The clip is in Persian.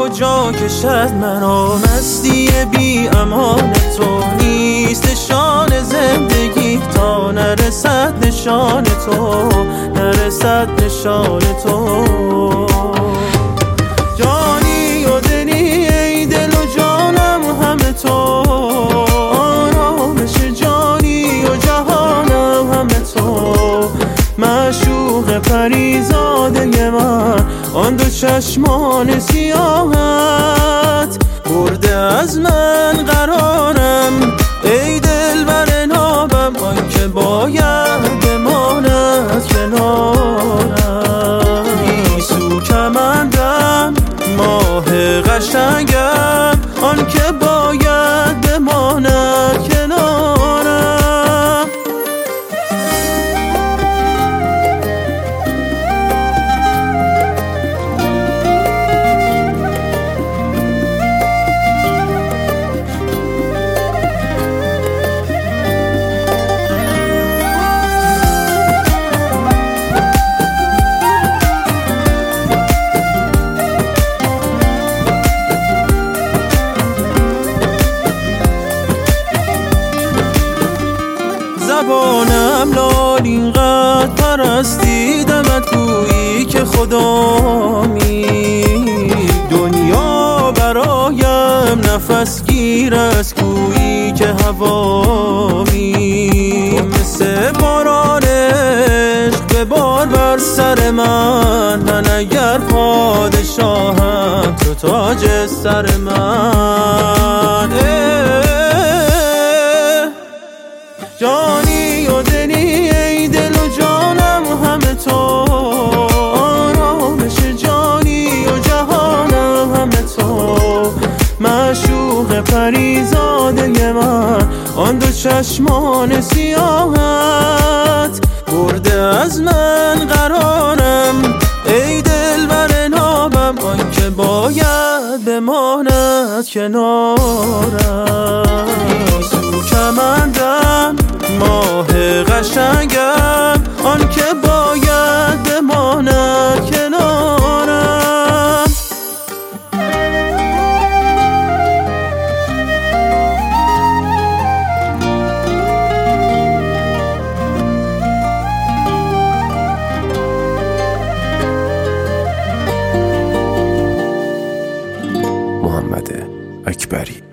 کجا کشد مرا مستی بی امان تو، نیست نشان زندگی تا نرسد نشان تو، نرسد نشان تو. جانی و دلی ای دل و جانم همه تو، آرامش جانی و جهانم همه تو. معشوق پریزاده من، آن دو چشمان سیاهت برده از من قرارم. ای دلبر نابم آن که باید بماند کنارم. گیسو کمندم ماه قشنگم، آن که باید بماند کنارم. زبانم لال اینقدر پرستیدمت گویی که خدامی. دنیا برایم نفس گیر است گویی که هوامی. مثل باران عشق ببار بر سر من اگر پادشاهم تو تاج سر من. جانی و دلی ای دل و جانم همه تو، آرامش جانی و جهانم همه تو. معشوق پریزاده من، آن دو چشمان سیاهت برده از من قرارم. ای دلبر نابم آن که باید بماند کنارم. گیسو کمندم ماه قشنگم، آن که باید بماند کنارم. محمد اکبری.